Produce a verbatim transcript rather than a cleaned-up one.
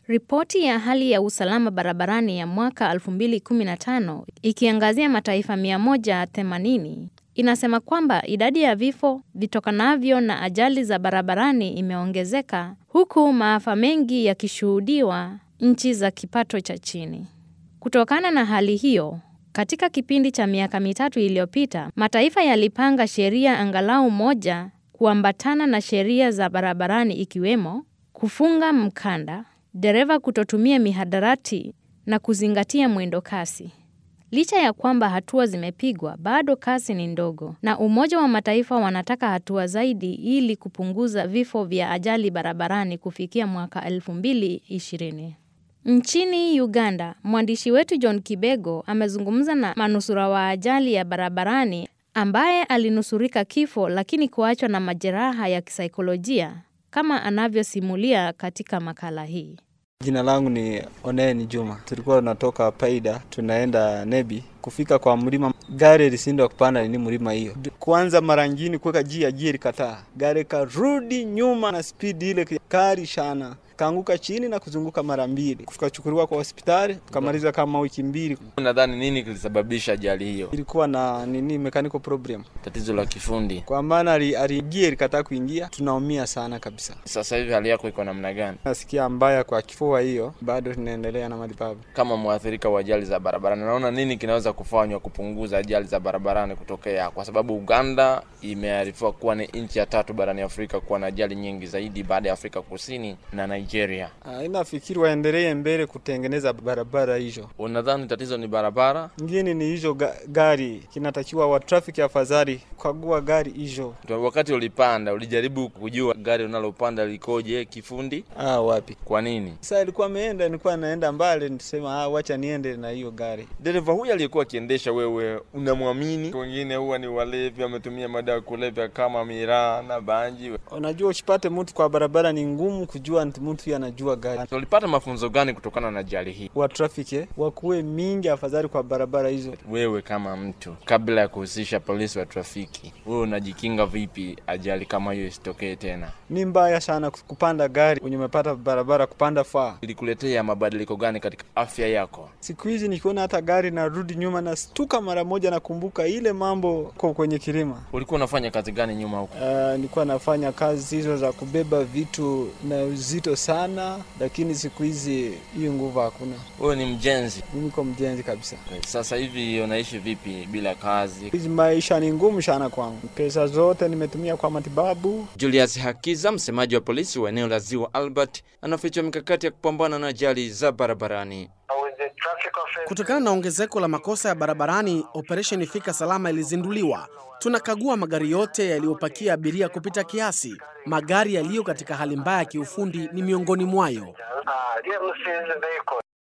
Ripoti ya hali ya usalama barabarani ya mwaka elfu mbili kumi na tano ikiangazia mataifa mia moja themanini inasema kwamba idadi ya vifo vitokanavyo na ajali za barabarani imeongezeka, huku maafa mengi yakishuhudiwa nchi za kipato cha chini. Kutokana na hali hiyo, katika kipindi cha miaka mitatu iliyopita, mataifa yalipanga sheria angalau moja kuambatana na sheria za barabarani, ikiwemo kufunga mkanda, dereva kutotumia mihadarati na kuzingatia mwendo kasi. Licha ya kwamba hatua zimepigwa, bado kasi ni ndogo, na Umoja wa Mataifa wanataka hatua zaidi ili kupunguza vifo vya ajali barabarani kufikia mwaka elfu mbili ishirini. Nchini Uganda, mwandishi wetu John Kibego amezungumza na manusura wa ajali ya barabarani ambaye alinusurika kifo lakini kuachwa na majeraha ya kisaikolojia, kama anavyosimulia katika makala hii. Jina langu ni Oneni Juma. Tulikuwa tunatoka Paida tunaenda Nebi. Kufika kwa mlima, gari lisindwa kupanda ni mlima hiyo. Kwanza mara nyingine kuweka jia jia kataa. Gari karudi nyuma na speed ile kali sana. Kaanguka chini na kuzunguka mara mbili. Kufika chukuliwa kwa hospitali, tukamaliza kama wiki mbili. Unadhani nini kilisababisha ajali hiyo? Ilikuwa na nini, mechanical problem. Tatizo la kifundi. Kwa maana aligia ilikataa kuingia, tunaumia sana kabisa. Sasa hivi hali yako iko namna gani? Nasikia mbaya kwa kifua hiyo, bado tunaendelea na matibabu. Kama mwathirika wa ajali za barabarani, naona nini kinaweza kufanywa kupunguza ajali za barabarani kutokea? Kwa sababu Uganda imearifiwa kuwa ni nchi ya tatu barani Afrika kuwa na ajali nyingi zaidi baada ya Afrika Kusini na Nigeria. Ah, inafikiri waendelee mbele kutengeneza barabara hizo. Unadhani tatizo ni barabara? Ngine ni hizo ga gari, kinatakiwa wa traffic afadhali kukagua gari hizo. Wakati ulipanda, ulijaribu kujua gari unalopanda likoje kifundi? Ah, wapi? Kwa nini? Sasa ilikuwa ameenda, nilikuwa naenda mbali, nisema ah, wacha niende na hiyo gari. Dereva huyu aliyekuwa akiendesha, wewe unamwamini? Wengine huwa ni walevi, wametumia madawa kulevya kama miraa na bangi. Unajua usipate mtu kwa barabara ni ngumu kujua mtu anajua gari. So, ulipata mafunzo gani kutokana na ajali hii? Wa traffic eh, wakuwe mingi afadhali kwa barabara hizo. Wewe kama mtu, kabla ya kuhusisha polisi wa trafiki, wewe unajikinga vipi ajali kama hiyo isitokee tena? Ni mbaya sana kupanda gari kwenye umepata barabara kupanda faa. Ilikuletea mabadiliko gani katika afya yako? Siku hizi nikiona hata gari narudi nyuma na stuka mara moja, nakumbuka ile mambo kwa kwenye kilima. Ulikuwa unafanya kazi gani nyuma huko? Uh, nilikuwa nafanya kazi hizo za kubeba vitu na uzito sana, lakini siku hizi hiyo nguvu hakuna. Wewe ni mjenzi? Mimi niko mjenzi kabisa. Sasa hivi unaishi vipi bila kazi? Hizi maisha ni ngumu sana kwangu. Pesa zote nimetumia kwa matibabu. Julius Hakiza, msemaji wa polisi wa eneo la Ziwa Albert, anafichua mikakati ya kupambana na ajali za barabarani. Kutokana na ongezeko la makosa ya barabarani, operation Fika Salama ilizinduliwa. Tunakagua magari yote yaliyopakia abiria kupita kiasi. Magari yaliyo katika hali mbaya ya kiufundi ni miongoni mwayo.